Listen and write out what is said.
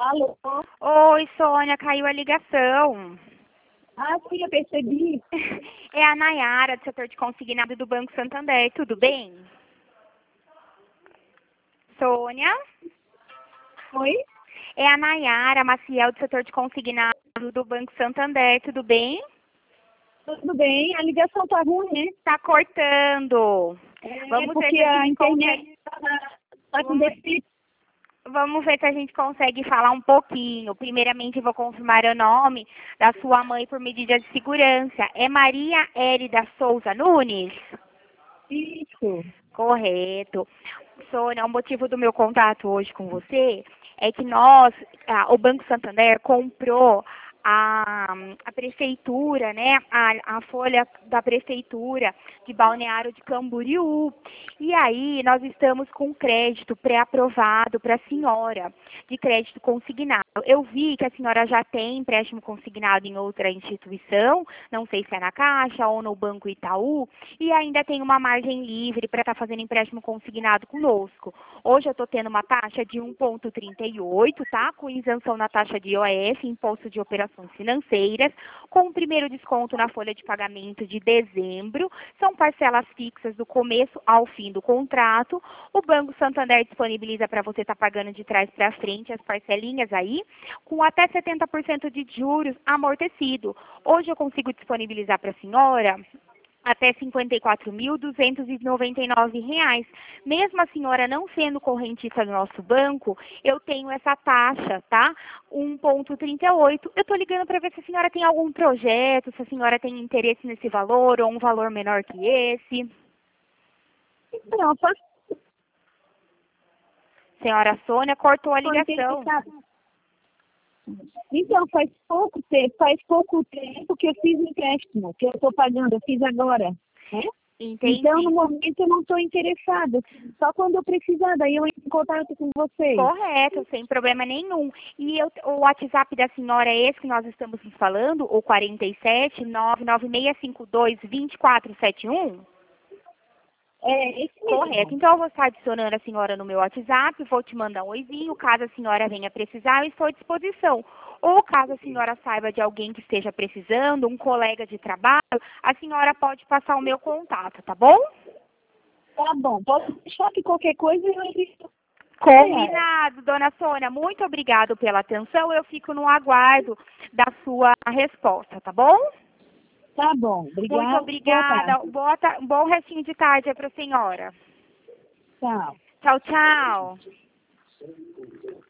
Alô? Oi, Sônia, caiu a ligação. Ah, sim, eu percebi. É a Nayara, do setor de consignado do Banco Santander. Tudo bem? Sônia? Oi? É a Nayara Maciel, do setor de consignado do Banco Santander. Tudo bem? Tudo bem? A ligação tá ruim, né? Tá cortando. É porque a internet tá com defeito. Vamos ver se a gente consegue falar um pouquinho. Primeiramente, eu vou confirmar o nome da sua mãe por medida de segurança. É Maria Érida Souza Nunes? Isso. Correto. Sônia, o motivo do meu contato hoje com você é que nós, o Banco Santander, comprou a prefeitura, né, a folha da prefeitura de Balneário de Camboriú. E aí nós estamos com crédito pré-aprovado para a senhora, de crédito consignado. Eu vi que a senhora já tem empréstimo consignado em outra instituição, não sei se é na Caixa ou no Banco Itaú, e ainda tem uma margem livre para estar fazendo empréstimo consignado conosco. Hoje eu estou tendo uma taxa de 1,38, tá? Com isenção na taxa de IOF, Imposto de Operações Financeiras, com o primeiro desconto na folha de pagamento de dezembro. São parcelas fixas do começo ao fim do contrato. O Banco Santander disponibiliza para você estar pagando de trás para frente as parcelinhas aí, com até 70% de juros amortecido. Hoje eu consigo disponibilizar para a senhora até R$ 54.299. Mesmo a senhora não sendo correntista do nosso banco, eu tenho essa taxa, tá? 1,38. Eu estou ligando para ver se a senhora tem algum projeto, se a senhora tem interesse nesse valor ou um valor menor que esse. Não, faz Senhora Sônia, cortou a tô ligação. interessada. Então, faz pouco tempo que eu fiz o empréstimo, que eu estou pagando, eu fiz agora, né? Entendi. Então, no momento, eu não estou interessada. Só quando eu precisar, daí eu entro em contato com vocês. Correto, sem problema nenhum. E o WhatsApp da senhora é esse que nós estamos nos falando, o 47 99652 2471? É, esse mesmo. Correto. Então, eu vou estar adicionando a senhora no meu WhatsApp, vou te mandar um oizinho. Caso a senhora venha precisar, eu estou à disposição. Ou caso a senhora saiba de alguém que esteja precisando, um colega de trabalho, a senhora pode passar o meu contato, tá bom? Tá bom, posso deixar que qualquer coisa eu entro. Combinado, dona Sônia. Muito obrigado pela atenção. Eu fico no aguardo da sua resposta, tá bom? Tá bom, obrigada. Muito obrigada. Bom restinho de tarde para a senhora. Tchau. Tchau, tchau.